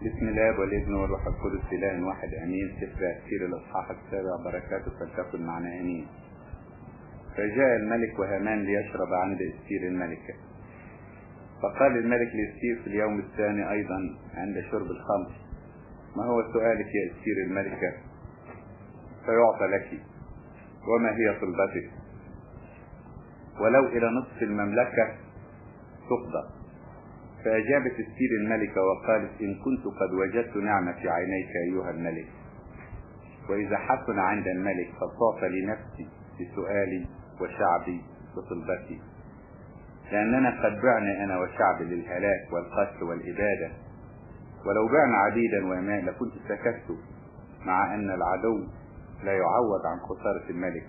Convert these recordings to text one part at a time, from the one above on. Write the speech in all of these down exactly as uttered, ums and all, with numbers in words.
بسم الله والابن والروح القدس إله واحد امين. سفر أسير الاصحاح السابع بركاته فلتكن معنا امين. فجاء الملك وهامان ليشرب عند أستير الملكة، فقال الملك لأستير في اليوم الثاني ايضا عند شرب الخمر: ما هو سؤالك يا أستير الملكة؟ فيعطى لك. وما هي طلبتك؟ ولو الى نصف المملكة تقضى. فأجابت أستير الملكة وقالت: إن كنت قد وجدت نعمة في عينيك أيها الملك، وإذا حسن عند الملك فصاف لنفسي بسؤالي وشعبي بطلبتي، لأننا قد بعنا أنا وشعبي للهلاك والقتل والإبادة، ولو بعنا عبيدا وأماء لكنت سكت، مع أن العدو لا يعوض عن خسارة الملك.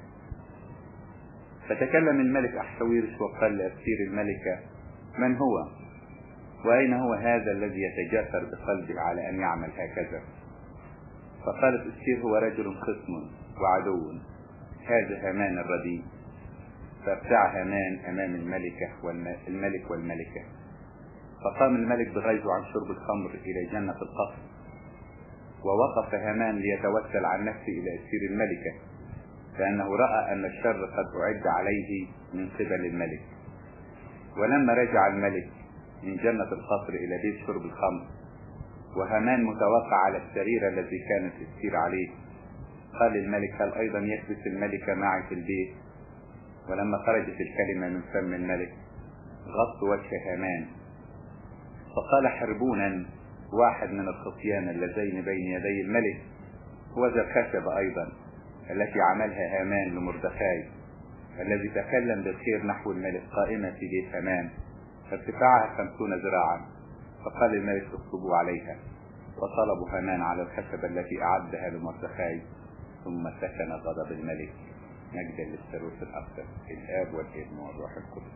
فتكلم الملك أحشويرش وقال لأستير الملكة: من هو؟ وأين هو هذا الذي يتجاسر بقلبه على أن يعمل هكذا؟ فقالت أستير: هو رجل خصم وعدو، هذا هامان الرديء. فابتاع هامان أمام الملكة والملك والملكة. فقام الملك بغيظه عن شرب الخمر إلى جنة القصر، ووقف هامان ليتوسل عن نفسه إلى أستير الملكة، لأنه رأى أن الشر قد أعد عليه من قبل الملك. ولما رجع الملك من جنة القصر إلى بيت شرب الخمر، وهامان متوقع على السرير الذي كانت أستير عليه، قال الملك: هل أيضا يكبس الملكة معي في البيت؟ ولما خرجت الكلمة من فم الملك غطوا وجه هامان، فقال حربونا واحد من الخصيان اللذين بين يدي الملك، وذا الخشب أيضا التي عملها هامان لمردخاي الذي تكلم بالخير نحو الملك، قائمة في بيت هامان ارتفاعها خمسون ذراعا. فقال الملك: اصطبوا عليها. وطلبوا هامان على الخشبة التي أعدها لمردخاي، ثم سكن غضب الملك. مجدا للثالوث الأقدس الآب والابن والروح القدس.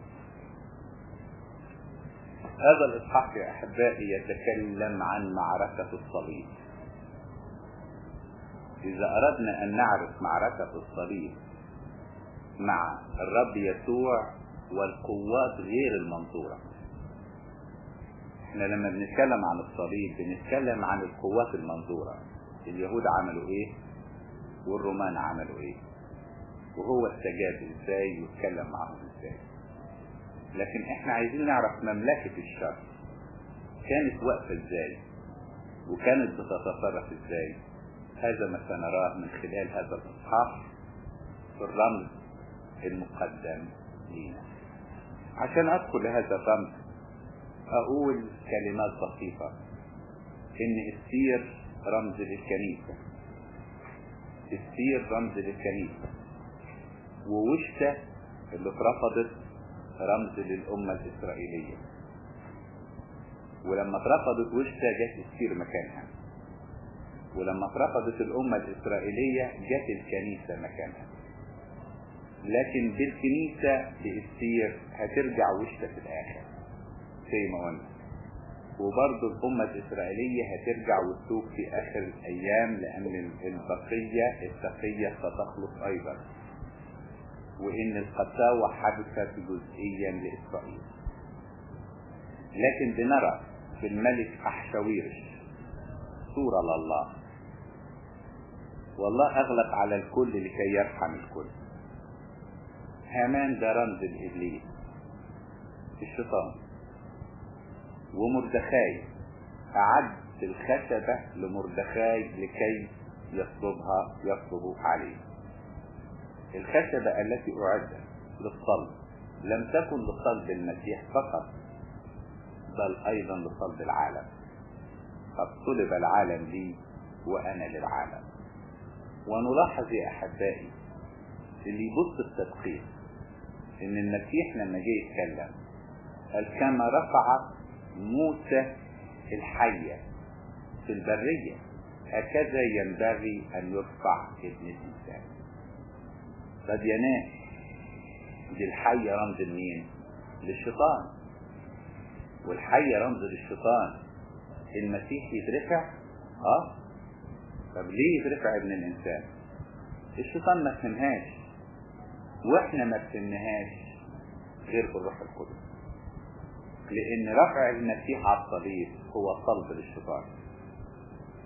هذا الإصحاح يا أحبائي يتكلم عن معركة الصليب. إذا أردنا أن نعرف معركة الصليب مع الرب يسوع والقوات غير المنظورة، احنا لما بنتكلم عن الصليب بنتكلم عن القوات المنظورة. اليهود عملوا ايه والرومان عملوا ايه، وهو استجاب ازاي واتكلم معهم ازاي. لكن احنا عايزين نعرف مملكة الشر كانت واقفة ازاي وكانت بتتصرف ازاي. هذا ما سنراه من خلال هذا الاصحاح في الرمز المقدم لنا. عشان ادخل لهذا الرمز اقول كلمات بسيطة. ان أستير رمز للكنيسة، أستير رمز للكنيسة، ووشته اللي اترفضت رمز للأمة الإسرائيلية. ولما اترفضت وشته جت أستير مكانها، ولما اترفضت الأمة الإسرائيلية جت الكنيسة مكانها. لكن بالكنيسة بأستير هترجع وشته في الآخر زي ما قلنا، وبرضه الأمة الإسرائيلية هترجع وتتوب في آخر الأيام، لأن البقية التقية ستخلص أيضا، وإن القساوة حدثت جزئيا لإسرائيل. لكن بنرى في الملك أحشويرش صورة لله، والله أغلق على الكل لكي يرحم الكل. هامان ده رمز الإبليس الشيطان، ومردخاي أعد الخشبة لمردخاي لكي يصلبها يصلب عليه. الخشبة التي أعدت للصلب لم تكن لصلب المسيح فقط، بل أيضا لصلب العالم. قد صلب العالم لي وأنا للعالم. ونلاحظ يا أحبائي اللي يبص التدقيق إن المسيح لما جه يتكلم قال: كما رفع موسى الحية في البرية هكذا ينبغي أن يرفع ابن الإنسان. قد ينام. دي الحية رمز لمين؟ للشيطان. والحية رمز للشيطان. المسيح يترفع؟ اه طب ليه يترفع ابن الإنسان؟ الشيطان ما فهمهاش، واحنا ما فهمناهاش غير بالروح القدس، لأن رفع المسيح على الصليب هو صلب للشيطان.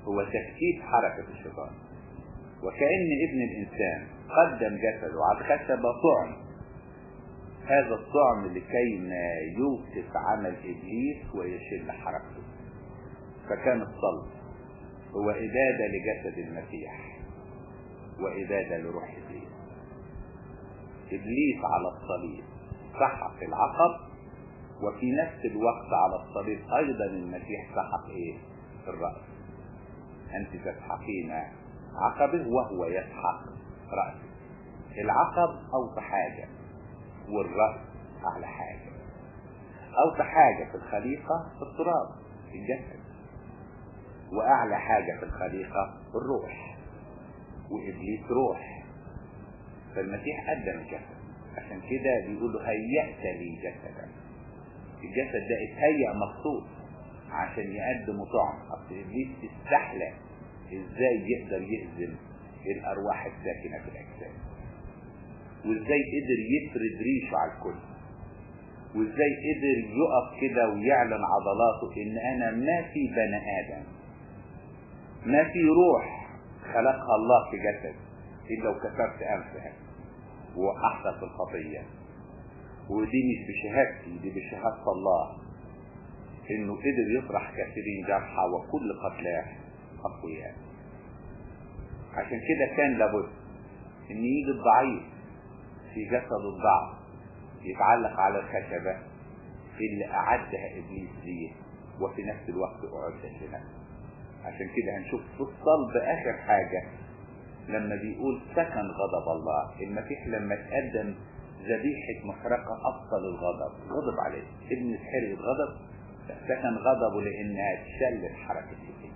هو تكتيف حركة الشيطان. وكأن ابن الإنسان قدم جسده على الخشبة طعم، هذا الطعم لكي ما يوقف عمل إبليس ويشل حركته. فكان الصلب هو إبادة لجسد المسيح وإبادة لروح إبليس. إبليس على الصليب سحق العقب، وفي نفس الوقت على الصليب أيضا المسيح سحق إيه؟ الرأس. أنت تسحقين عقبه وهو يسحق رأسه. العقب أوطى حاجة والرأس أعلى حاجة. أوطى حاجة في الخليقة التراب الجسد، وأعلى حاجة في الخليقة الروح، وإبليس روح. فالمسيح قدم الجسد، عشان كده بيقولوا هيأت لي جسدا. الجسد ده اتهيأ مخصوص عشان يقدم طعم. أصل إبليس استحلى إزاي يقدر يهزم الأرواح الساكنة في الأجساد، وإزاي قدر يفرد ريشه على الكل، وإزاي قدر يقف كده ويعلن عضلاته إن أنا ما في بني آدم، ما في روح خلقها الله في جسد إلا وكسرت أنفها ووقعتها في الخطية. ودي مش بشهادتي، دي بشهادة الله، إنه قدر يطرح كثيرين جرحى وكل قتلاه أقوياء. عشان كده كان لابد إن يجي الضعيف في جسد الضعف يتعلق على الخشبة اللي أعدها إبليس ليه، وفي نفس الوقت أعدت لنا. عشان كده هنشوف في الصلب آخر حاجة لما بيقول سكن غضب الله. المسيح لما تقدم ذبيحة محرقة أبطل الغضب، غضب عليه. ابن الحر الغضب سكن غضبه لأنها تشلل حركة إبليس.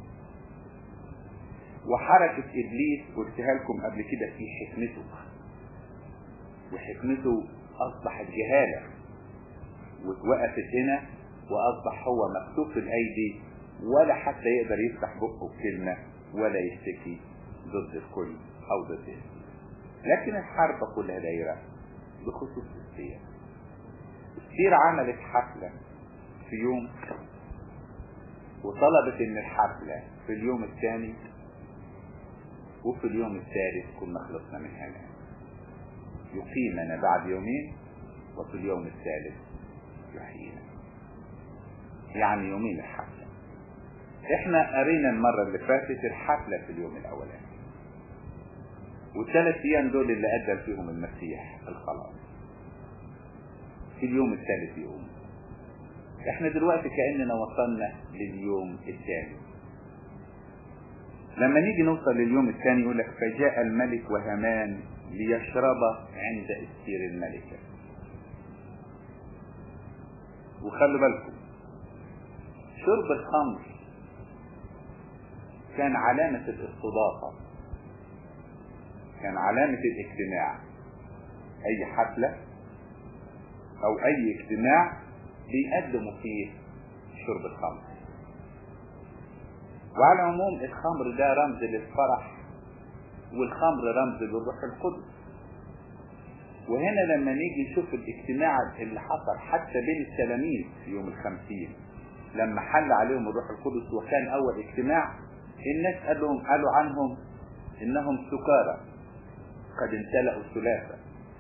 وحركة إبليس قلتها لكم قبل كده في حكمته، وحكمته أصبحت جهالة وتوقفت هنا، وأصبح هو مكتوف الأيدي ولا حتى يقدر يفتح بقه بكلمة ولا يشتكي ضد الكل أو ضد إيه. لكن الحرب كلها دايرة بخصوص السير. السير عملت حفلة في يوم، وطلبت ان الحفلة في اليوم الثاني وفي اليوم الثالث كنا خلصنا من هنا، يقيمنا بعد يومين وفي اليوم الثالث يحيينا، يعني يومين الحفلة. احنا قرينا المرة اللي فاتت الحفلة في اليوم الاولاني، والثلاث ايام دول اللي قدم فيهم المسيح الخلاص. في اليوم الثالث يوم. احنا دلوقتي كأننا وصلنا لليوم الثاني. لما نيجي نوصل لليوم الثاني يقول لك فجاء الملك وهامان ليشرب عند استير الملكة. وخلوا بالكم شرب الخمر كان علامة الاستضافة، كان علامة الاجتماع. اي حفلة او اي اجتماع بيقدموا فيه شرب الخمر. وعلى العموم الخمر ده رمز للفرح، والخمر رمز للروح القدس. وهنا لما نيجي نشوف الاجتماع اللي حصل حتى بين التلاميذ في يوم الخمسين لما حل عليهم الروح القدس وكان اول اجتماع، الناس قالوا قالوا عنهم انهم سكارى قد امتلأوا ثلاثة.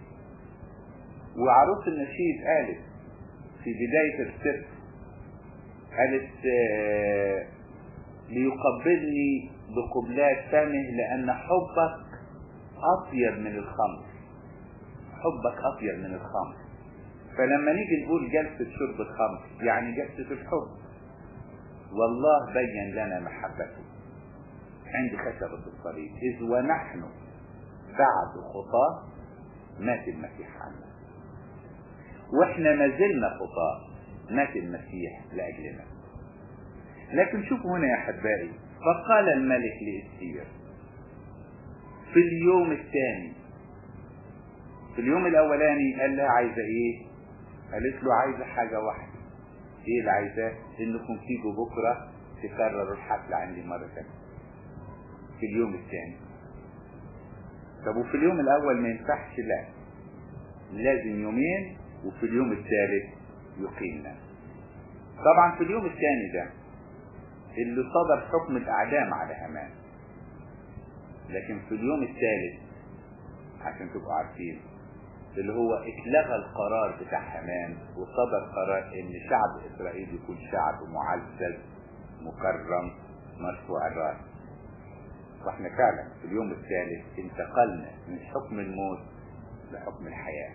وعروس النشيد قالت في بداية السر، قالت آه ليقبلني بقبلات فمه لأن حبك أطيب من الخمر، حبك أطيب من الخمر. فلما نيجي نقول جلسة شرب الخمر يعني جلسة الحب، والله بين لنا محبته عند خشبة الصليب، إذ ونحن بعد خطاة مات المسيح عنا، واحنا ما زلنا خطاة مات المسيح لأجلنا. لكن شوفوا هنا يا حبائي، فقال الملك لإستير في اليوم الثاني. في اليوم الأولاني قال لها عايزة إيه؟ قالت له عايزة حاجة واحدة. إيه اللي عايزاه؟ إنكم تيجوا بكرة تكرروا الحفلة عندي مرة ثانية. في اليوم الثاني. طب وفي اليوم الأول ما ينفعش؟ لا، لازم يومين، وفي اليوم الثالث يقيمنا. طبعا في اليوم الثاني ده اللي صدر حكم الإعدام على هامان. لكن في اليوم الثالث عشان تبقوا عارفين اللي هو اتلغى القرار بتاع هامان وصدر قرار ان شعب اسرائيل يكون شعب معزز مكرم مرفوع الراس. واحنا فعلا في اليوم الثالث انتقلنا من حكم الموت لحكم الحياة.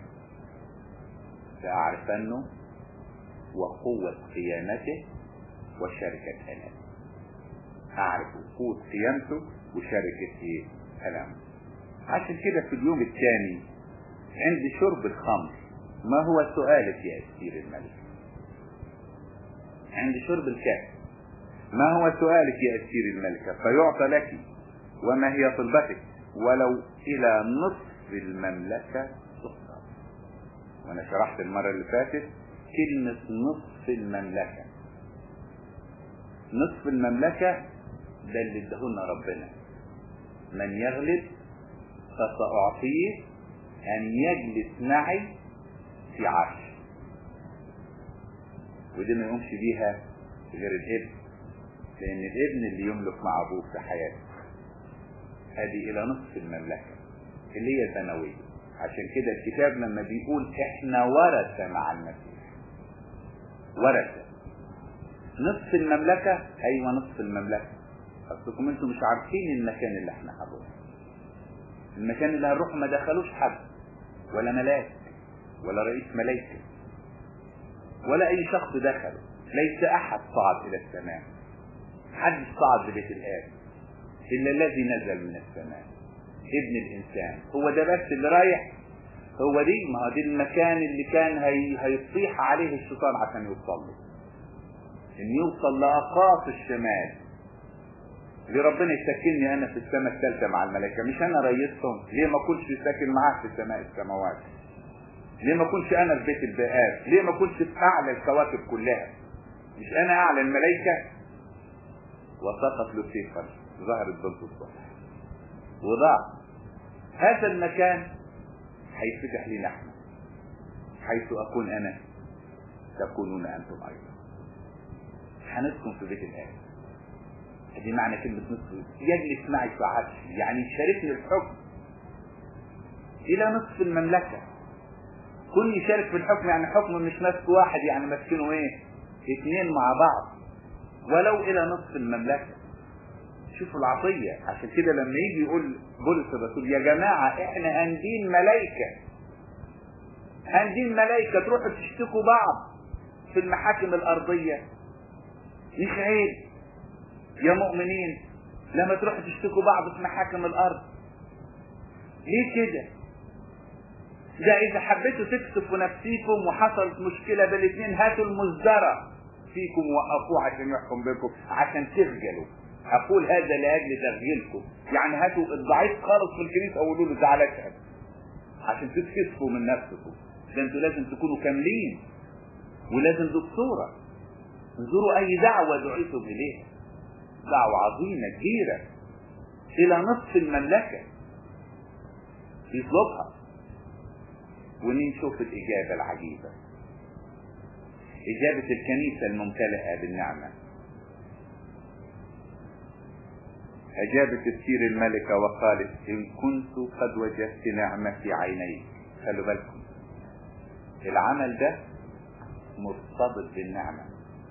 فأعرفنه وقوة قيامته وشركة ألامه. أعرف قوة قيامته وشركة إيه؟ ألامه. عشان كده في اليوم الثاني عند شرب الخمر ما هو سؤالك يا أستير الملك؟ عند شرب الكأس ما هو سؤالك يا أستير الملكة؟ فيعطى لك. وما هي طلبتك؟ ولو إلى نصف المملكة تقطع. وأنا شرحت المرة اللي فاتت كلمة نصف المملكة. نصف المملكة ده اللي ادهولنا ربنا. من يغلب فسأعطيه أن يجلس معي في عرش. ودي ما يقومش بيها غير الابن، لأن الابن اللي يملك مع أبوه في حياته. هذه إلى نصف المملكة اللي هي ثانوية. عشان كده الكتاب لما بيقول إحنا ورثة مع المسيح، ورثة نصف المملكة. أيوة نصف المملكة. أصلكم أنتم مش عارفين المكان اللي احنا هنروح. المكان اللي هنروح ما دخلوش حد ولا ملاك ولا رئيس ملايكة ولا أي شخص دخله. ليس أحد صعد إلى السماء. حد صعد لبيت الآب إلا الذي نزل من السماء ابن الإنسان. هو ده بس اللي رايح. هو دي ما هو دي المكان اللي كان هي هيصيح عليه الشيطان عشان يوصل له. إن يوصل لأقاصي الشمال. لربنا يسكنني أنا في السماء الثالثة مع الملائكة. مش أنا رئيسهم. ليه ما كنتش ساكن معاه في سماء السماوات؟ ليه ما كنتش أنا في بيت البآب؟ ليه ما كنتش في أعلى الكواكب كلها؟ مش أنا أعلى الملائكة؟ وسقط لوسيفر ظهرت بنت الصبح وضاع. هذا المكان هيفتح لي نحن حيث أكون أنا تكونون أنتم أيضا. هنسكن في بيت الآب. دي معنى كلمة نصف. يجلس معي في عرشي يعني يشاركني الحكم إلى نصف المملكة. كل يشارك في الحكم يعني حكم مش ماسك واحد يعني ماسكينه ايه؟ اثنين مع بعض. ولو إلى نصف المملكة. شوفوا العطية. عشان كده لما يجي يقول بولس الرسول يا جماعة احنا هندين ملايكة هندين ملايكة تروحوا تشتكوا بعض في المحاكم الأرضية. مش عيب يا مؤمنين لما تروحوا تشتكوا بعض في محاكم الأرض؟ ليه كده؟ ده إذا حبيتوا تكسفوا نفسيكم وحصلت مشكلة بالاثنين هاتوا المزدرة فيكم ووقفوه عشان يحكم بينكم عشان تخجلوا. أقول هذا لأجل تخجيلكم. يعني هاتوا الضعيف خالص في الكنيسة وقولوا له تعالى اشهد عشان تتكسفوا من نفسكم. ده انتوا لازم تكونوا كاملين ولازم دكتورة انظروا أي دعوة دعيتم إليها. دعوة عظيمة كبيرة إلى نصف المملكة يطلبها. ونشوف الإجابة العجيبة. إجابة الكنيسة الممتلئة بالنعمة. أجابت أستير الملكة وقالت إن كنت قد وجدت نعمة في عينيك. خلوا بالكم العمل ده مرتبط بالنعمة.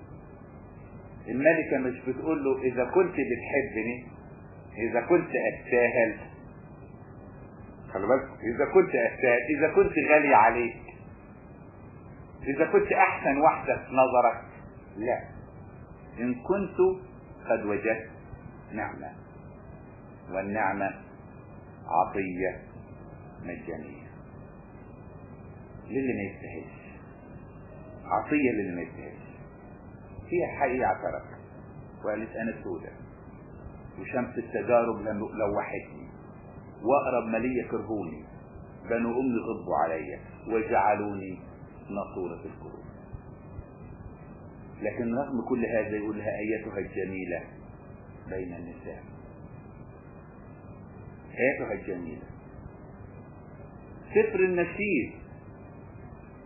الملكة مش بتقول له إذا كنت بتحبني إذا كنت أستاهل. خلوا بالكم إذا كنت أستاهل إذا كنت غالي عليك إذا كنت أحسن واحدة في نظرك. لا. إن كنت قد وجدت نعمة. والنعمة عطية مجانية للي ما يستاهلش. عطية للي ما يستاهلش. فيها حقيقة اعترفت وقالت أنا سودة وشمس التجارب لوحتني وأقرب مالية كرهوني بنو أمي غضبوا علي وجعلوني ناصورة الكروب. لكن رغم كل هذا يقول لها أيتها الجميلة بين النساء. أيتها الجميلة. سفر النشيد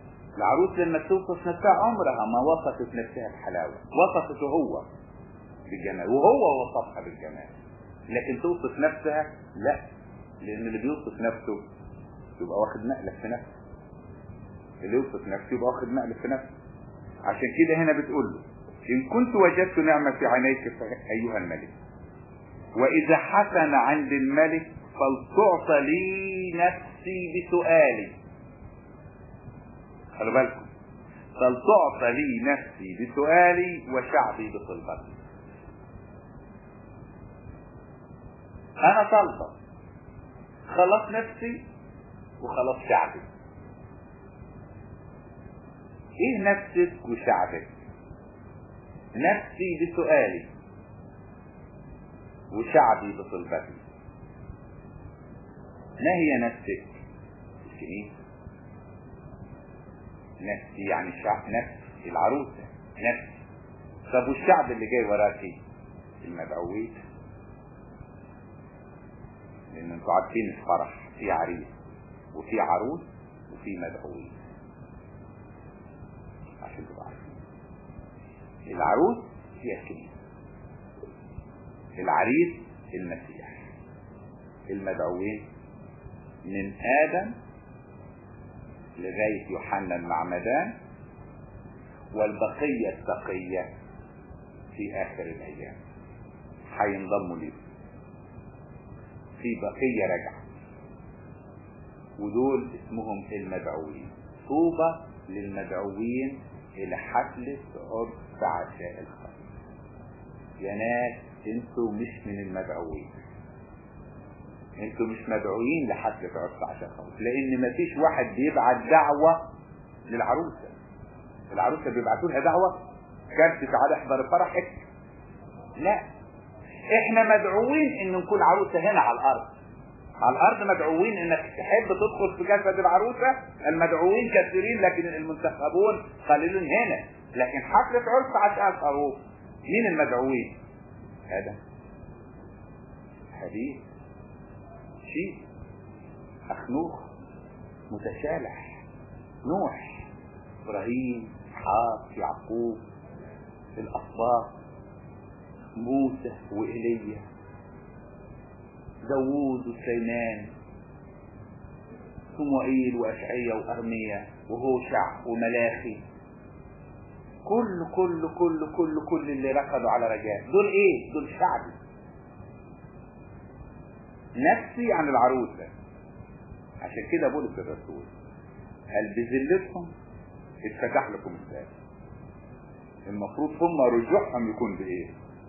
العروس لما توصف نفسها عمرها ما وصفت نفسها بحلاوة. وصفته هو بالجمال، وهو وصفها بالجمال، لكن توصف نفسها لا، لان اللي بيوصف نفسه يبقى واخد مقلب في نفسه، اللي يوصف نفسه يبقى واخد مقلب في نفسه. عشان كده هنا بتقول له ان كنت وجدت نعمة في عينيك ايها الملك، واذا حسن عند الملك فلتعطى لي نفسي بسؤالي. خلوا بالكم، فلتعطى لي نفسي بسؤالي وشعبي بطلبتي. انا طالبة خلاص نفسي وخلاص شعبي. ايه نفسك وشعبك؟ نفسي بسؤالي وشعبي بطلبتي. ما هي نفسك؟ الكنيسة. نفسي يعني الشعب، نفس العروسة نفس. طب والشعب اللي جاي وراكي؟ المدعوين، لان انتوا عارفين الفرح في عريس وفي عروس وفي مدعوين، عشان تبقوا عارفين. العروس هي الكنيسة، العريس المسيح، المدعوين من آدم لغاية يوحنا المعمدان، والبقية التقية في آخر الأيام هينضموا ليه. في بقية رجعة، ودول اسمهم المدعوين. طوبى للمدعوين إلى حفلة عرس عشاء الخير. يا ناس انتوا مش من المدعوين، انتوا مش مدعوين لحفلة عرس عشاء الخير، لان مفيش واحد بيبعت دعوة للعروسة. العروسة بيبعتوا لها دعوة كارت تعالى احضر فرحك؟ لا، احنا مدعوين ان نكون عروسة هنا على الارض. على الارض مدعوين انك تحب تدخل في جسد العروسة. المدعوين كثيرين لكن المنتخبون قليلون هنا. لكن حفلة عرس عشاء الخروف مين المدعوين؟ آدم، حبيب، شيء، أخنوخ، متشالح، نوح، إبراهيم، إسحاق، يعقوب، الأسباط، موسى وإيليا، داوود وسليمان، صموئيل وأشعيا وأرميا وهوشع وملاخي. كل كل كل كل كل اللي ركضوا على رجاء دول ايه؟ دول شعبي. نفسي عن العروسة. عشان كده بولس الرسول قال بذلتهم اتفتح لكم الباب. المفروض هم رجوعهم يكون بايه؟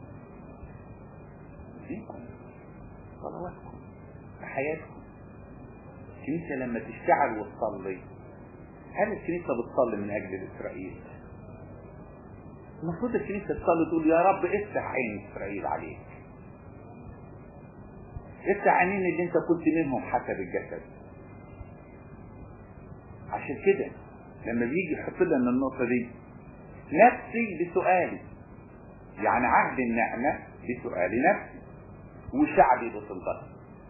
فيكم، صلواتكم، في حياتكم. الكنيسة لما تشتغل وتصلي، هل الكنيسة بتصلي من اجل اسرائيل؟ المفروض الكنيسة تصلي تقول يا رب افتح عين اسرائيل عليك، افتح عينين اللي انت كنت منهم حسب الجسد. عشان كده لما بيجي يحط لنا النقطة دي، نفسي بسؤالي، يعني عهد النعمة بسؤالي نفسي، وشعبي بطلبتي.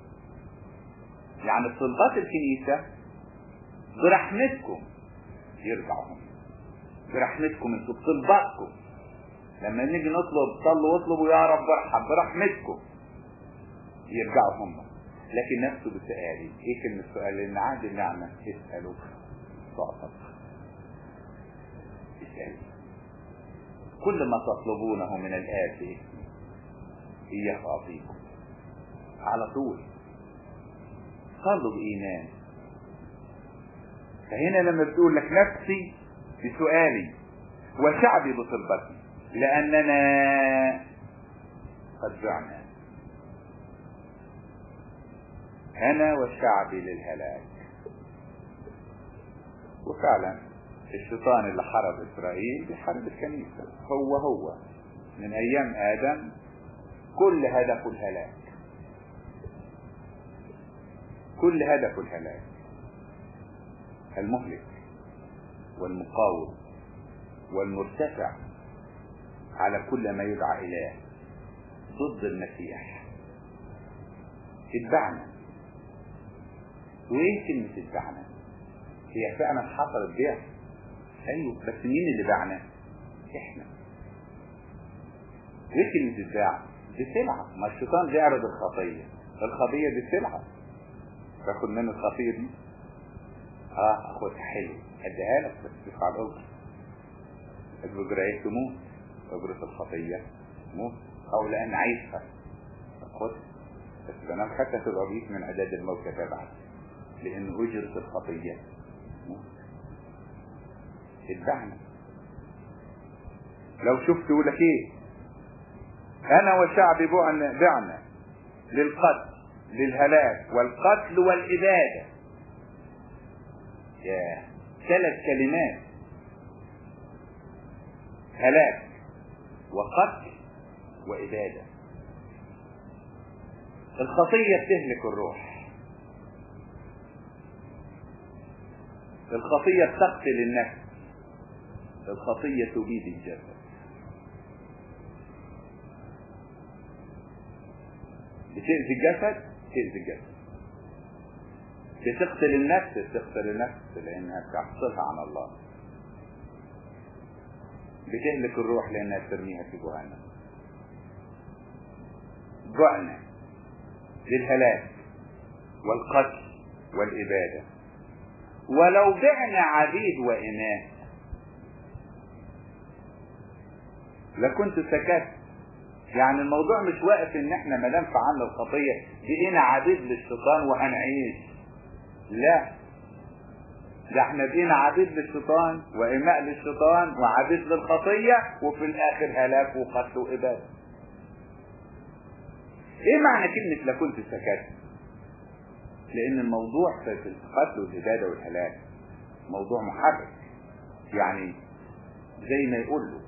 يعني طلبات الكنيسة برحمتكم يرجعوا هم، برحمتكم انتوا بطلباتكم. لما نيجي نطلب صلوا واطلبوا يا رب ارحم برحمتكم، يرجعوا هم. لكن نفسه بسؤالي. ايه كلمة السؤال؟ لان عهد النعمة اسألوا تعطوا، اسألوا كل ما تطلبونه من الآب باسمي إياه أعطيكم. على طول صلوا بإيمان. فهنا لما بتقول لك نفسي بسؤالي وشعبي بطلبتي، لأننا قد جعنا أنا وشعبي للهلاك. وفعلا الشيطان اللي حرب إسرائيل بيحارب الكنيسة، هو هو من أيام آدم كل هدف الهلاك، كل هدف الهلاك، المهلك والمقاوم والمرتفع على كل ما يدعى إله ضد المسيح. اتبعنا. وايه كلمة اتبعنا؟ هي فعلا حصلت بيع، ايوه، بس مين اللي باعنا؟ احنا ايه كلمة اتباع؟ دي سلعة. ما الشيطان بيعرض الخطية، الخطية دي سلعة، تاخد منه الخطية دي؟ اه اخدها حلو، اديها لك بس تدفع الاجر. الاجر ايه؟ تموت. اجرة الخطية موت، او لان عايشها خدها، بس بنام حتى تبقى بيك من عداد الموت تبعك، لان اجرة الخطية موت. اتبعنا. لو شفت يقول لك ايه؟ انا وشعبي بعنا بعنا للقتل للهلاك والقتل والابادة. يا ثلاث كلمات، هلاك وقتل وابادة. الخطية بتهلك الروح، الخطية بتقتل النفس، الخطية تبيد الجسد. بتأذي الجسد، تأذي الجسد. بتقتل النفس، بتقتل النفس لأنها بتحصلها عن الله. بتهلك الروح لأنها ترميها في جهنم. جعنا للهلاك والقتل والإبادة. ولو بعنا عبيد وإناث لكنت سكت. يعني الموضوع مش واقف ان احنا ما دام فعلنا الخطيه بقينا عبيد للشيطان وهنعيش. لا، ده احنا بقينا عبيد للشيطان وإماء للشيطان وعبيد للخطيه، وفي الاخر هلاك وقتل واباده. ايه معنى كلمه لا كنت سكت؟ لان الموضوع في القتل والاباده والهلاك موضوع محرك. يعني زي ما يقول له،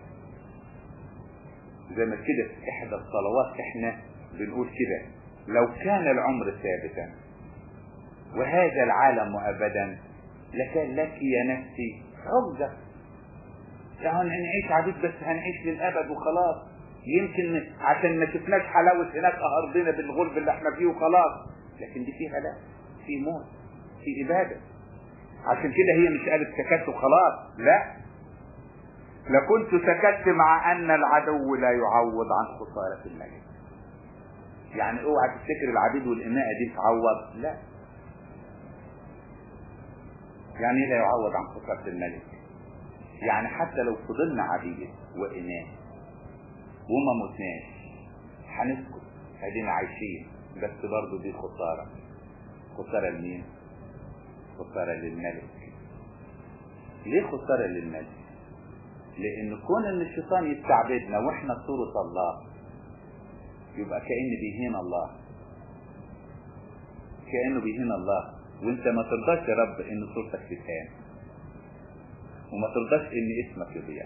زي ما كده في احدى الصلوات احنا بنقول كده: لو كان العمر ثابتا وهذا العالم مؤبدا لكان لك يا نفسي عقدة. يعني هنعيش عبيد بس هنعيش للابد وخلاص، يمكن عشان ما شفناش حلاوة هناك ارضنا بالغلب اللي احنا فيه وخلاص، لكن دي فيها لا، في موت، في ابادة. عشان كده هي مش قالت سكت وخلاص، لا، لكنت سكت مع ان العدو لا يعوض عن خسارة الملك. يعني اوعى تفتكر العبيد والإماءة دي تعوض، لا. يعني لا يعوض عن خسارة الملك. يعني حتى لو فضلنا عبيد وإماء وما متناش هنسكت، ادينا عايشين، بس برضو دي خسارة. خسارة لمين؟ خسارة للملك. ليه خسارة للملك؟ لان كون ان الشيطان يستعبدنا واحنا صورة الله يبقى كأن بيهين الله، كأنه بيهين الله. وانت ما ترضاش يا رب ان صورتك تتهان، وما ترضاش ان اسمك يضيع.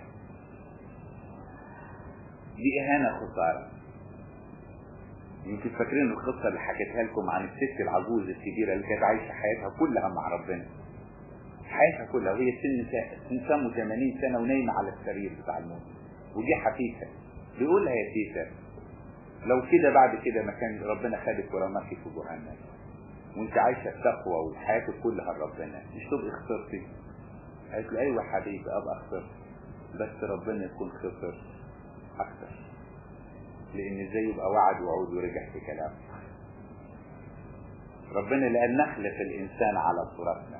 دي اهانة، خسارة. يمكن فاكرين القصة اللي حكيتها لكم عن الست العجوز الكبيرة اللي كانت عايشة حياتها كلها مع ربنا، حياتها كلها وهي سن سن ثمانين سنة ونايمة على السرير بتاع الموت، ودي حفيدها بيقول لها يا تيتا لو كده بعد كده ما كان ربنا خدك ورماكي في جهنم وانت عايشة التقوى وحياتك كلها لربنا، مش تبقي خسرتي؟ قالت له ايوه حبيبي ابقى خسرت، بس ربنا يكون خسر اكتر، لان ازاي يبقى وعد وعود ورجع في كلامه. ربنا اللي قال نخلق الانسان على صورتنا.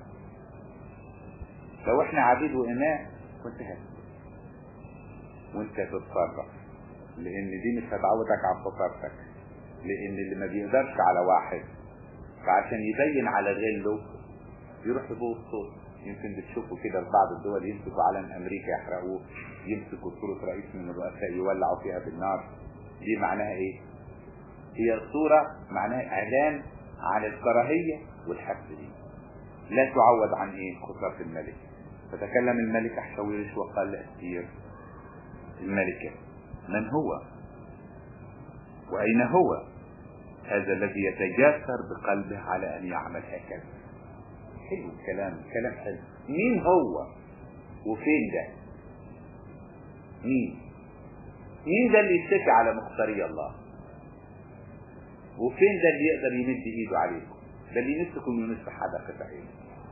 لو احنا عبيد وإماء كنت هتسكت وانت تتصرف، لان دي مش هتعودك عن خسارتك. لان اللي ما بيقدرش على واحد فعشان يبين على غله يروح يبوظ صوت. يمكن بتشوفوا كده في بعض الدول يمسكوا علم امريكا يحرقوه، يمسكوا صورة رئيس من الرؤساء يولعوا فيها بالنار. دي معناها ايه؟ هي صورة معناها اعلان عن الكراهية والحقد. دي لا تعوض عن ايه؟ خسارة الملك. فتكلم الملك أحشويرش وقال لأستير الملكة: من هو وأين هو هذا الذي يتجاسر بقلبه على أن يعمل هكذا؟ حلو الكلام، كلام حلو. مين هو وفين ده؟ مين مين ده اللي يشتكي على مختاري الله؟ وفين ده اللي يقدر يمد ايده عليكم؟ ده اللي يمسكم يمس حدقة عينه.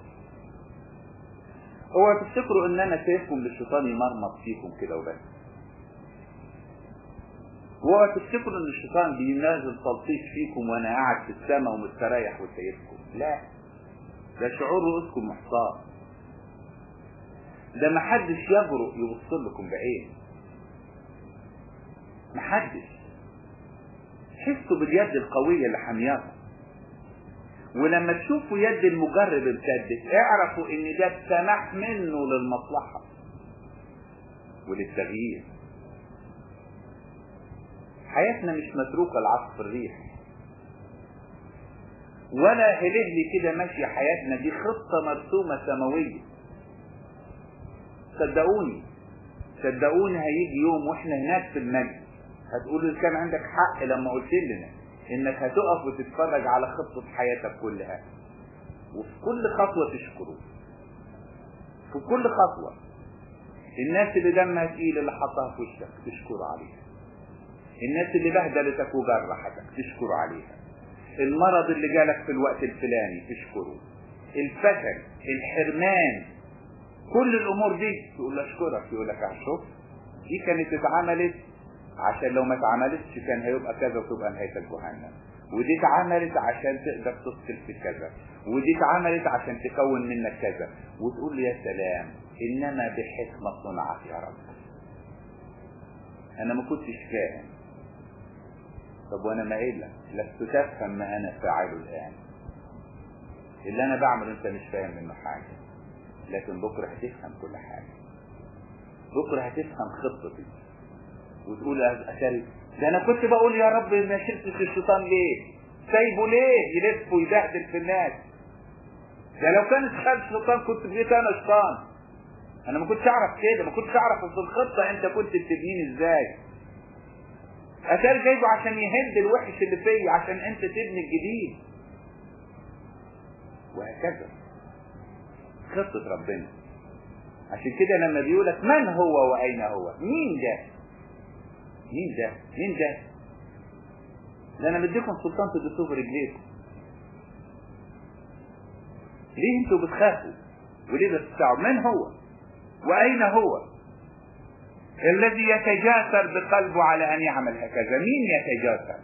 هو تفتكروا ان انا سيفكم للشيطان يمرمط فيكم كده وبس؟ واوعوا تفتكروا ان الشيطان بينازل تلطيش فيكم وانا قاعد في السماء ومستريح وسايبكم. لا، ده شعور رؤوسكم محصار. ده محدش يجرؤ يبص لكم بعين، محدش. حسوا باليد القوية اللي حامياكم، ولما تشوفوا يد المجرب امتدت اعرفوا ان ده السماح منه للمصلحة وللتغيير. حياتنا مش متروكة لعصف الريح ولا هلهلي كده ماشية. حياتنا دي خطة مرسومة سماوية. صدقوني صدقوني هيجي يوم واحنا هناك في المجد هتقولوا كان عندك حق لما قلت لنا انك هتقف وتتفرج على خطة حياتك كلها، وفي كل خطوة تشكره. في كل خطوة الناس اللي دمها تقيل اللي حطها في وشك تشكر عليها، الناس اللي بهدلتك وجرحتك تشكر عليها، المرض اللي جالك في الوقت الفلاني تشكره، الفشل، الحرمان، كل الامور دي تقول له اشكرك. يقول لك شوف دي كانت اتعملت عشان لو ما اتعملتش كان هيبقى كذا وتبقى نهايتك جهنم، ودي اتعملت عشان تقدر تدخل في كذا، ودي اتعملت عشان تكون منك كذا. وتقول له يا سلام انما بحكمة صنعت يا رب. انا ما كنتش فاهم. طب وانا ما قايل لك لست تفهم ما انا فاعله الان. اللي انا بعمله انت مش فاهم منه حاجة، لكن بكرة هتفهم كل حاجة. بكرة هتفهم خطتي وتقول أشاري ده انا كنت بقول يا رب ما شلتش الشيطان ليه؟ سايبه ليه يلف ويبهدل في الناس؟ ده لو كانت خد الشيطان كنت بقيت انا شيطان. انا ما كنتش اعرف كده، ما كنتش اعرف في الخطة انت كنت بتبنيني ازاي. أشاري جايبه عشان يهد الوحش اللي فيا عشان انت تبني الجديد. وهكذا خطة ربنا. عشان كده لما بيقولك من هو واين هو، مين ده؟ مين ده؟ مين ده؟ ده انا مديكم سلطان تدسوه برجليكم. ليه انتوا بتخافوا؟ وليه بتستعوا؟ من هو واين هو الذي يتجاسر بقلبه على ان يعمل هكذا؟ مين يتجاسر؟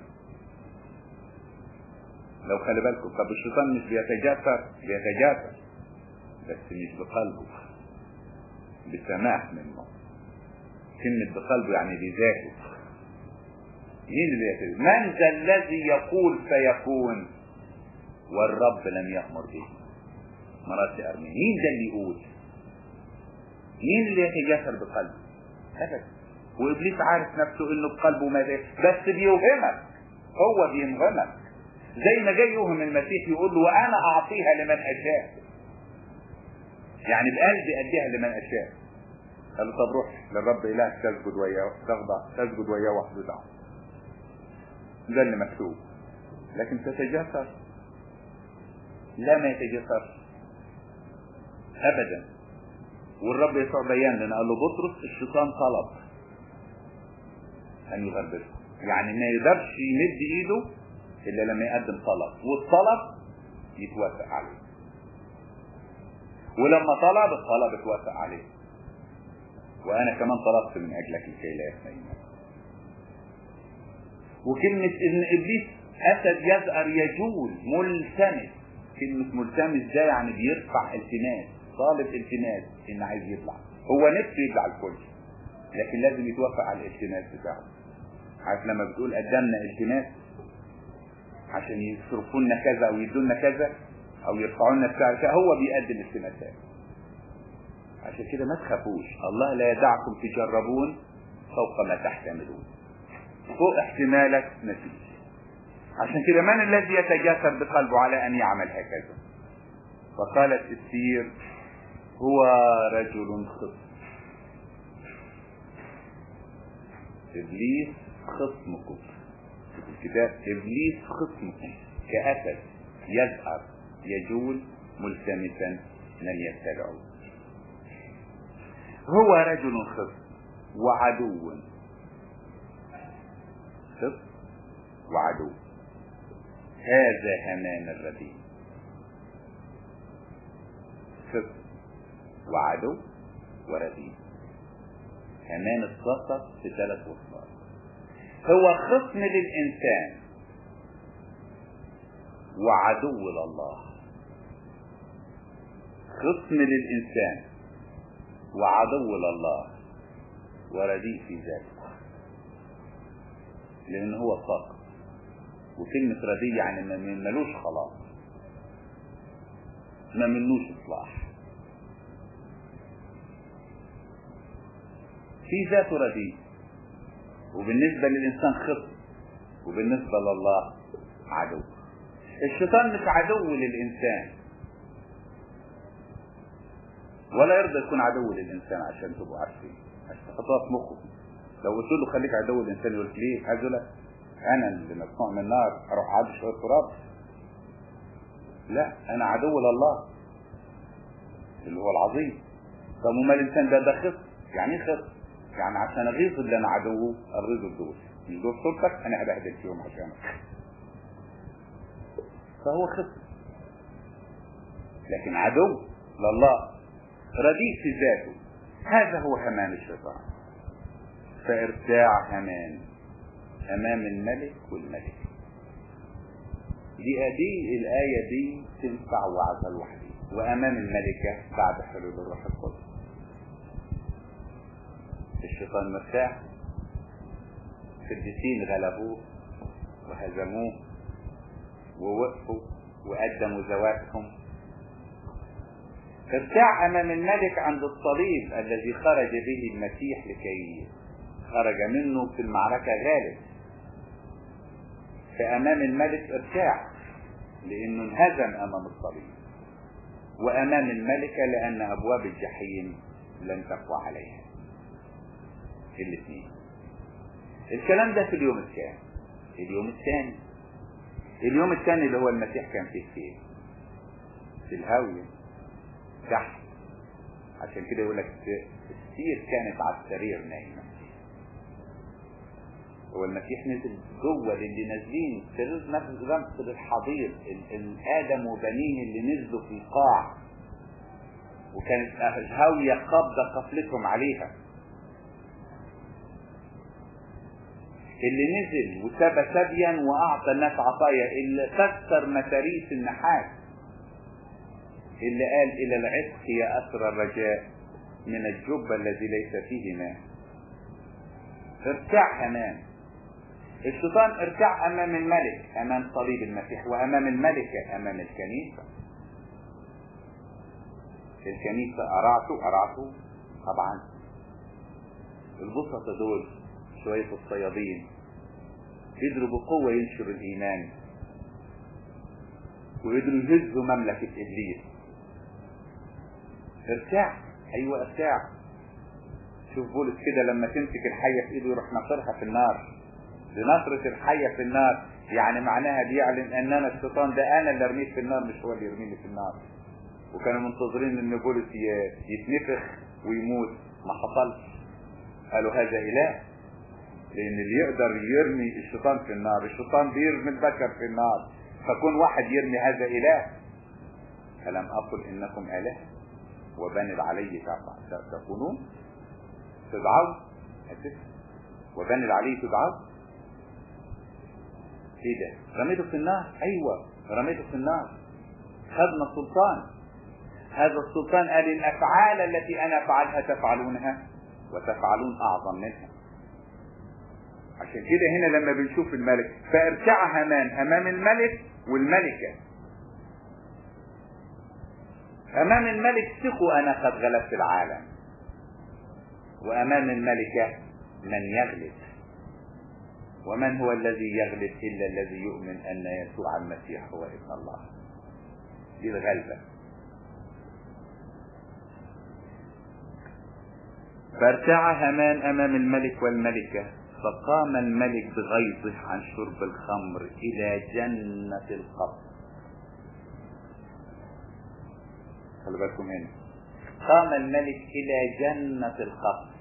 لو خلي بالكم، طب الشيطان مش بيتجاسر؟ بيتجاسر بس مش بقلبه، بسماح منه. كلمة بقلبه يعني بذاته. مين اللي يتجاسر؟ من ذا الذي يقول فيكون والرب لم يأمر به؟ مرات أرمين. مين ده اللي يقول؟ مين اللي يتجاسر بقلبه؟ أبدا. وإبليس عارف نفسه إنه بقلبه ما ده، بس بيوهمك، هو بينغمك. زي ما جاي يوهم المسيح يقول له وأنا أعطيها لمن أشاء، يعني بقلبي أديها لمن أشاء. قال له طب روح للرب إلهك تسجد وياه، تخضع تسجد وياه وحده دعوة. ده اللي مكتوب. لكن تتجاسر؟ لا، ما يتجاسر أبدا. والرب يسوع بيان لنا قال له بطرس الشيطان طلب أن يغربله، يعني ما يقدرش يمد إيده إلا لما يقدم طلب، والطلب يتوافق عليه. ولما طلب الطلب اتوافق عليه. وأنا كمان طلبت من أجلك لكي لا يفنى. وكلمة إن إبليس أسد يزأر يجول ملتمس. كلمة ملتمس ده يعني بيرفع التماس، طالب التماس إن عايز يطلع. هو نفسه يطلع الكل، لكن لازم يتوافق على الالتماس بتاعه. عارف لما بتقول قدمنا التماس عشان يصرفوا لنا كذا أو يدوا لنا كذا أو يرفعوا لنا بتاع كذا، هو بيقدم التماسات. عشان كده ما تخافوش، الله لا يدعكم تجربون فوق ما تحتملون. فوق احتمالك نتيجة. عشان كده من الذي يتجاسر بقلبه على أن يعمل هكذا؟ فقالت استير هو رجل خصم. إبليس خصمكم في الكتاب. إبليس خصمكم كأسد يزأر يجول ملتمسا من يتبعه. هو رجل خصم وعدو. خصم وعدو. هذا همان الرديء. خصم وعدو ورديء. همان اتصف في ثلاث وصفات. هو خصم للإنسان وعدو لله. خصم للإنسان وعدو لله ورديء في ذاته، لأن هو ساقط. وكلمة رديء يعني ما ملوش خلاص، ما منوش إصلاح، في ذاته رديء، وبالنسبة للإنسان خصم، وبالنسبة لله عدو. الشيطان مش عدو للإنسان، ولا يرضى يكون عدو للإنسان، عشان تبقوا عارفين، عشان تحطوها في مخكم. لو قلت له خليك عدو للإنسان يقول ليه؟ هذول أنا اللي مصنوع من النار أروح أعدي شوية تراب؟ لا، أنا عدو لله اللي هو العظيم. طب وما الإنسان ده ده خصم؟ يعني إيه خصم؟ يعني عشان أغيظ اللي أنا عدوه أغيظه بدول، من دول صورتك أنا هبهدل فيهم عشانك. فهو خصم، لكن عدو لله رديء في ذاته. هذا هو همان الشيطان. فارتاع همان امام الملك والملك. دي دي الايه دي تنفع وعظها لوحدها، وامام الملكه بعد حلول الروح القدس. الشيطان مرتاح، القديسين غلبوه وهزموه ووقفوا وقدموا ذواتهم. ارتاع امام الملك عند الصليب الذي خرج به المسيح لكي خرج منه في المعركة غالب. فامام الملك ارتاع لانه انهزم امام الصليب، وامام الملكة لان ابواب الجحيم لن تقوى عليها. الاثنين. الكلام ده في اليوم الثاني. اليوم الثاني اليوم الثاني اللي هو المسيح كان فيه فيه في الهاوية تحت. عشان كده يقول لك السير كانت على السرير نايمة. هو المسيح نزل جوه للي نازلين سرير نفس رمز الحضير، الآدم وبنيه اللي نزلوا في القاع، وكانت الهاوية قابضة قفلتهم عليها. اللي نزل وسبى سبيا واعطى الناس عطايا، اللي كسر متاريس النحاس، اللي قال الى العتق يا اسر الرجاء من الجب الذي ليس فيه ماء. ارتاع امام الشيطان، ارتاع امام الملك امام صليب المسيح، وامام الملكة امام الكنيسة. الكنيسة ارعته ارعته طبعا. البسطة دول شوية الصيادين قدروا بقوة ينشروا الإيمان، وقدروا يهزوا مملكة إبليس. ارتاع، أيوة ارتاع. شوف بولس كده لما تمسك الحية في إيده يروح ناصرها في النار. لنصرة الحية في النار يعني معناها بيعلن أن أنا الشيطان ده أنا اللي أرميه في النار، مش هو اللي يرميني في النار. وكانوا منتظرين أن بولس يتنفخ ويموت، ما حصلش. قالوا هذا إله، لان اللي يقدر يرمي الشيطان في النار، الشيطان بيرمي البشر في النار، فكون واحد يرمي هذا اله. ألم اقل انكم اله وبني العلي تكونون تدعون، وبني العلي تدعون. ايه ده؟ رميته في النار؟ ايوه رميته في النار. خدنا السلطان. هذا السلطان قال الافعال التي انا افعلها تفعلونها وتفعلون اعظم منها. عشان كده هنا لما بنشوف الملك فارتاع هامان امام الملك والملكة. امام الملك ثقوا انا قد غلبت العالم، وامام الملكة من يغلب. ومن هو الذي يغلب الا الذي يؤمن ان يسوع المسيح هو ابن الله. دي الغلبة. فارتاع هامان امام الملك والملكة، فقام الملك بغيظه عن شرب الخمر الى جنة القصر. خلوا بالكم هنا، قام الملك الى جنة القصر.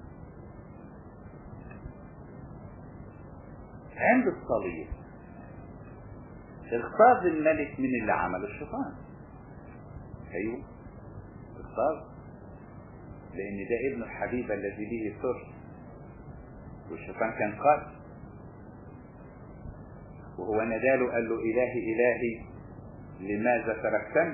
عند الصليب اغتاظ الملك من اللي عمل الشيطان. ايوه اغتاظ، لان ده ابن الحبيب الذي به سر، والشيطان كان قاتل. وهو ناداله قال له إلهي إلهي لماذا تركتني؟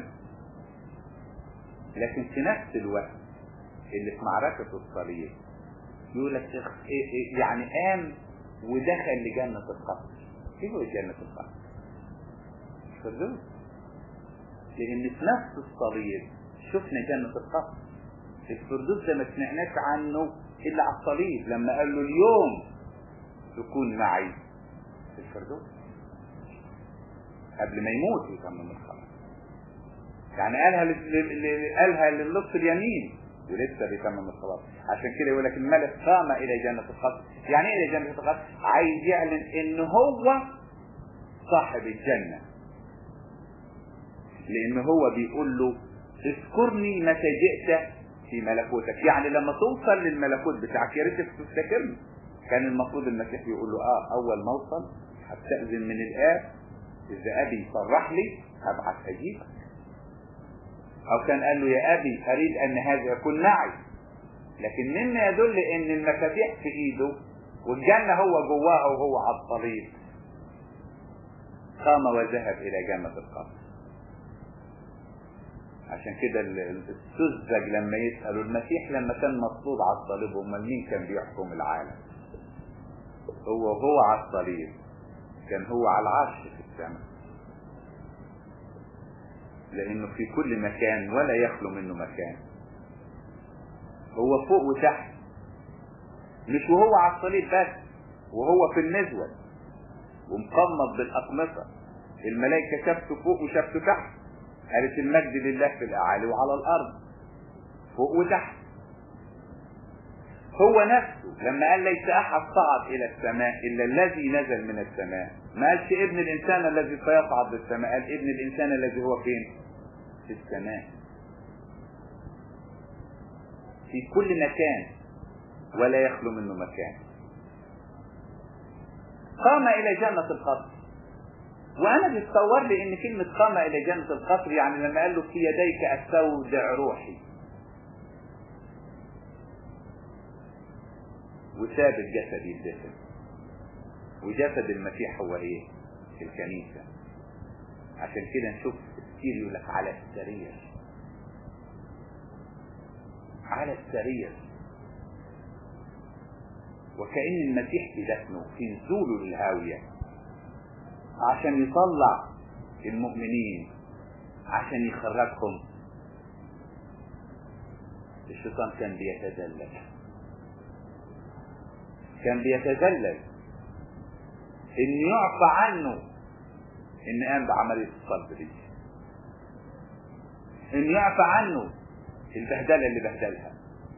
لكن في نفس الوقت اللي في معركة الصليب يقول لك يعني قام ودخل لجنة القصر. ايه هو جنة القصر؟ الفردوس. لان في نفس الصليب شفنا جنة القصر. الفردوس ده ما سمعناش عنه الا على الصليب لما قال له اليوم تكون معي في الفردوس، قبل ما يموت يتمم الخلاص. يعني قالها لل... قالها للنص اليمين ولسه بيتمم الخلاص. عشان كده يقول لك الملك قام الى جنة القصر. يعني ايه الى جنة القصر؟ عايز يعلن ان هو صاحب الجنة، لان هو بيقول له اذكرني متى جئت في ملكوتك. يعني لما توصل للملكوت بتاعك يا ريت تفتكرني. كان المفروض المسيح يقول له اه اول ما اوصل هستأذن من الاب، اذا ابي صرح لي هبعث اجيبك. او كان قال له يا ابي اريد ان هذا يكون معي. لكن مما يدل ان المفاتيح في ايده والجنة هو جواها وهو على الصليب. قام وذهب الى جنة القصر. عشان كده السذج لما يسألوا المسيح لما كان مصلوب على الصليب امال مين كان بيحكم العالم؟ هو هو على الصليب كان هو على العرش في السماء، لانه في كل مكان ولا يخلو منه مكان. هو فوق وتحت، مش وهو على الصليب بس، وهو في النزوة ومقمض بالاقمصة. الملائكة شافته فوق وشافته تحت. قالت المجد لله في الاعالي وعلى الارض، فوق وتحت. هو نفسه لما قال ليس احد صعد الى السماء الا الذي نزل من السماء، ما قالش ابن الانسان الذي سيصعد للسماء، قال ابن الانسان الذي هو فين؟ في السماء، في كل مكان ولا يخلو منه مكان. قام الى جنة القصر. وانا بتصور لي ان كلمة قام الى جنة القصر يعني لما قال له في يديك استودع روحي، وساب الجسد يدفن. وجسد المسيح هو ايه؟ الكنيسة. عشان كده نشوف كتير يقول لك على السرير، على السرير، وكأن المسيح في دفنه في نزوله للهاوية عشان يطلع المؤمنين، عشان يخرجهم. الشيطان كان بيتذلل، كان بيتذلل ان يعفى عنه ان قام بعملية الصلب دي، ان يعفى عنه البهدلة اللي بهدلها،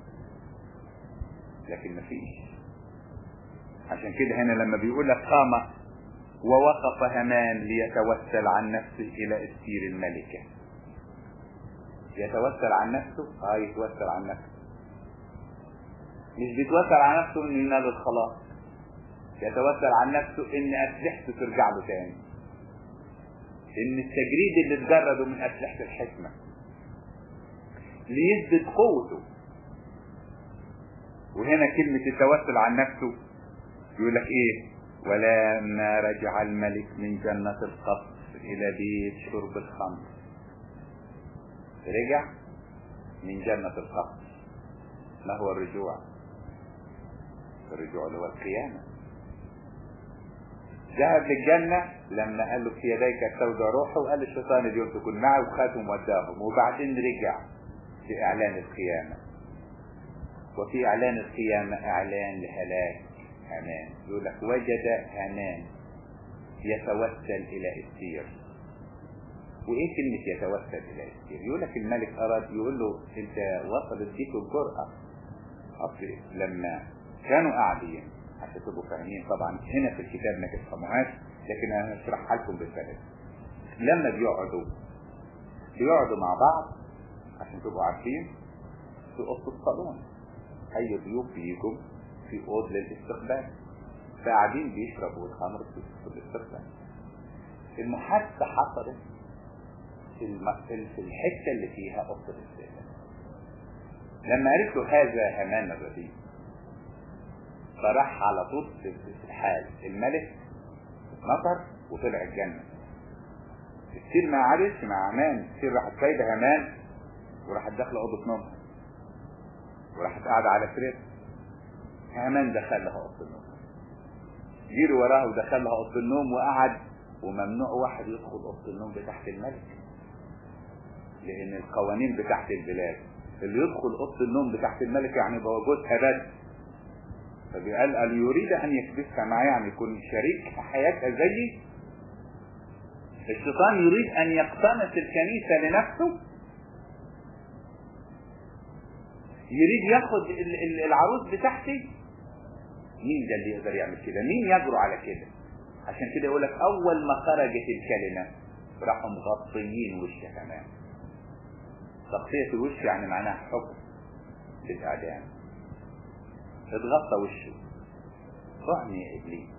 لكن مفيش. عشان كده هنا لما بيقول لك قام ووقف هامان ليتوسل عن نفسه الى استير الملكة. يتوسل عن نفسه؟ اه يتوسل عن نفسه. مش بيتوسل عن نفسه انه ينال الخلاص، يتوسل عن نفسه ان اسلحته ترجع له تاني، ان التجريد اللي اتجرده من اسلحة الحكمة ليثبت قوته. وهنا كلمة التوسل عن نفسه يقول لك ايه؟ ولما رجع الملك من جنة القصر الى بيت شرب الخمر. رجع من جنة القصر. ما هو الرجوع؟ الرجوع اللي هو القيامة. ذهب للجنة لما قال له في يديك استودع روحه، وقال الشيطان اليوم تكون معي، وخاتم وداهم. وبعدين رجع في اعلان القيامة. وفي اعلان القيامة اعلان لهلاك هامان. يقول لك وجد هامان يتوسل الى استير. وايه كلمة يتوسل الى استير؟ يقول لك الملك اراد يقول له انت وصلت بيك الجرأة. اصل لما كانوا قاعدين، عشان تبقوا فاهمين طبعا هنا في الكتاب ما تفهموهاش، لكن انا هشرحها لكم بالفهم. لما بيقعدوا بيقعدوا مع بعض عشان تبقوا عارفين في اوضه الصالون. اي ضيوف بيجوا في اوضه للاستقبال، فقاعدين بيشربوا الخمر في الاستقبال. المحادثه حصلت في الحته اللي فيها اوضه الاستقبال. لما قالت له هذا هامان الرديء، فراح على طول في الحال الملك نظر وطلع الجنة. استير ما عادش مع هامان، استير راحت سايبه هامان وراحت داخله اوضه نومها وراحت قاعده على سريرها. هامان دخل لها اوضه النوم، جري وراها ودخل لها اوضه النوم وقعد. وممنوع واحد يدخل اوضه النوم بتاعت الملك، لان القوانين بتاعت البلاد اللي يدخل اوضه النوم بتاعت الملك يعني بوجودها بس. فبيقال قال يريد ان يكبسها معاه، يعني يكون شريك حياتها زيي. الشيطان يريد ان يقتنص الكنيسه لنفسه، يريد ياخد العروس بتاعتي. مين ده اللي يقدر يعمل كده؟ مين يجرؤ على كده؟ عشان كده يقول لك اول ما خرجت الكلمه راحوا مغطيين وشه كمان. تغطيه الوش يعني معناها حكم بالاعدام. اتغطى وشه. طعني يا ابليس.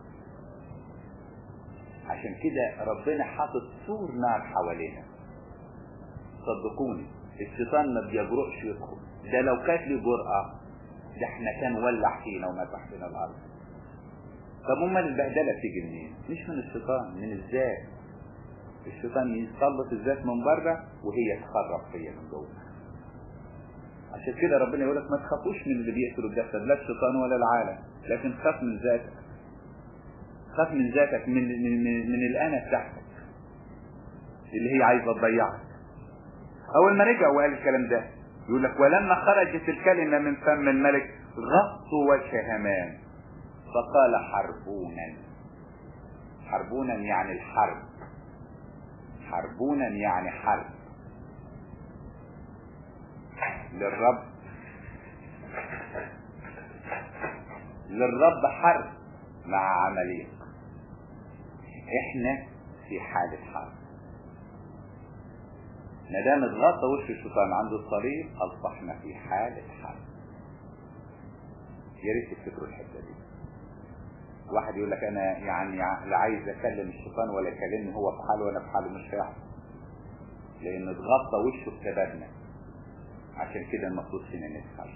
عشان كده ربنا حاطط سور نار حوالينا. صدقوني الشيطان ما بيجرؤش يدخل. ده لو كانت لي جرأة ده احنا كان ولع فينا ومسح فينا الارض. طب امال البهدله تيجي منين؟ مش من الشيطان، من الذات. الشيطان يسلط الذات من بره وهي تخرب فيا من جوه. عشان كده ربنا يقول لك ما تخافوش من اللي بيقتلوا الجسد، لا الشيطان ولا العالم، لكن خاف من ذاتك. خاف من ذاتك، من من من, من الانا بتاعتك اللي هي عايزه تضيعك. اول ما رجع وقال الكلام ده يقول لك ولما خرجت الكلمه من فم الملك غطوا وجه هامان فقال حربونا. حربونا يعني الحرب. حربونا يعني حرب للرب. للرب حرب مع عمليق. احنا في حالة حرب. ما دام اتغطى وش الشيطان عند الصليب اصبحنا في حالة حرب. يا ريت تفتكروا الحته دي. واحد يقول لك انا يعني لا عايز اكلم الشيطان ولا يكلمني، هو في حاله وانا في حاله، مش هيحصل. لان اتغطى وشه بسببنا. عشان كده المفروض فينا نسهر.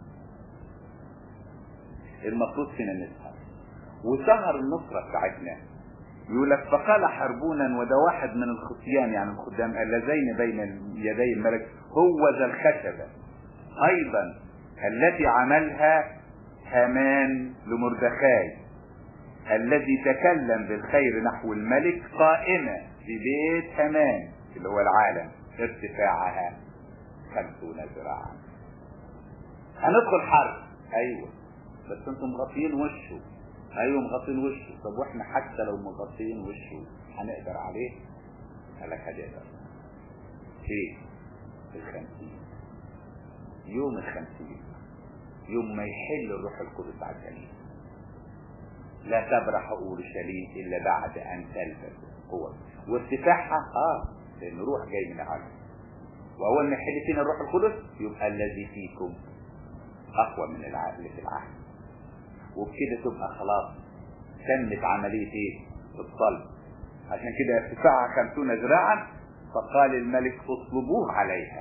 المفروض فينا نسهر وسهر النصرة بتاعتنا. يقول لك فقال حربونا، وده واحد من الخصيان يعني الخدام اللذين بين يدي الملك هو ذا الخشبة ايضا التي عملها هامان لمردخاي الذي تكلم بالخير نحو الملك قائمة في بيت هامان اللي هو العالم ارتفاعها خمسون ذراعا. هندخل حرب ايوه بس انتم مغطيين وشه. ايوه مغطيين وشه. طب واحنا حتى لو مغطيين وشه هنقدر عليه؟ قال لك هنقدر. ايه؟ الخمسين. يوم الخمسين يوم ما يحل الروح القدس على الكنيسة لا تبرح اورشليم الا بعد ان تلبس قوة. وارتفاعها اه لان روح جاي من العالم. واول ما يحل فينا الروح القدس يبقى الذي فيكم اقوى من العقل في العهد. وبكده تبقى خلاص تمت عملية ايه؟ الصلب. عشان كده ارتفاعها خمسون ذراعا. فقال الملك اصلبوه عليها.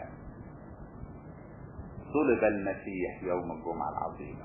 صلب المسيح يوم الجمعة العظيمة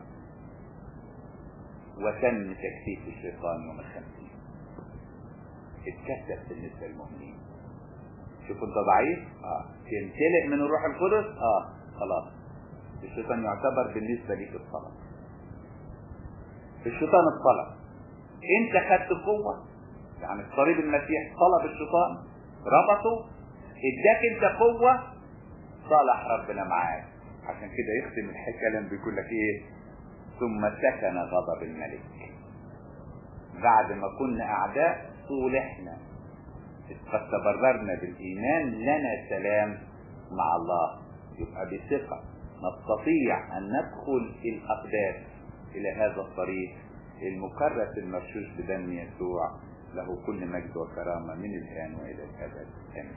وتم تكتيف الشيطان يوم الخمسين. اتكتف بالنسبة للمؤمنين. شوفوا انت ضعيف اه تمتلئ من الروح القدس اه خلاص الشيطان يعتبر بالنسبة ليك الصلاة. الشيطان الصلاة انت خدت قوة يعني الصليب المسيح صلب الشيطان ربطه اداك انت قوة صالح ربنا معاك. عشان كده يختم الكلام بيقول لك ايه؟ ثم سكن غضب الملك. بعد ما كنا اعداء صولحنا قد تبررنا بالايمان لنا سلام مع الله. يبقى بثقة نستطيع ان ندخل الاقداس الى هذا الطريق المكرس المرشوش بدم يسوع له كل مجد وكرامة من الان والى الابد.